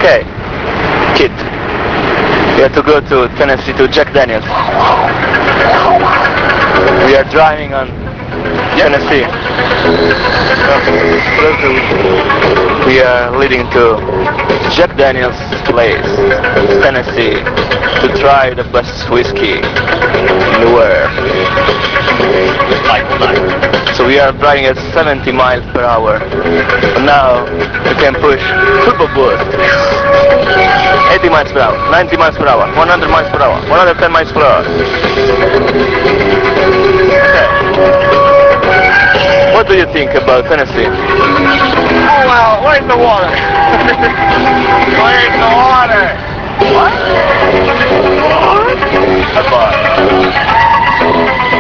Okay, kid, we have to go to Tennessee to Jack Daniels. We are driving on Tennessee. We are leading to Jack Daniels place, Tennessee, to try the best whiskey in the world. So we are driving at 70 miles per hour. But now we can push turbo boost. 80 miles per hour, 90 miles per hour, 100 miles per hour, 110 miles per hour. Okay. What do you think about Tennessee? Oh well, where's the water? Where's the water? What? What?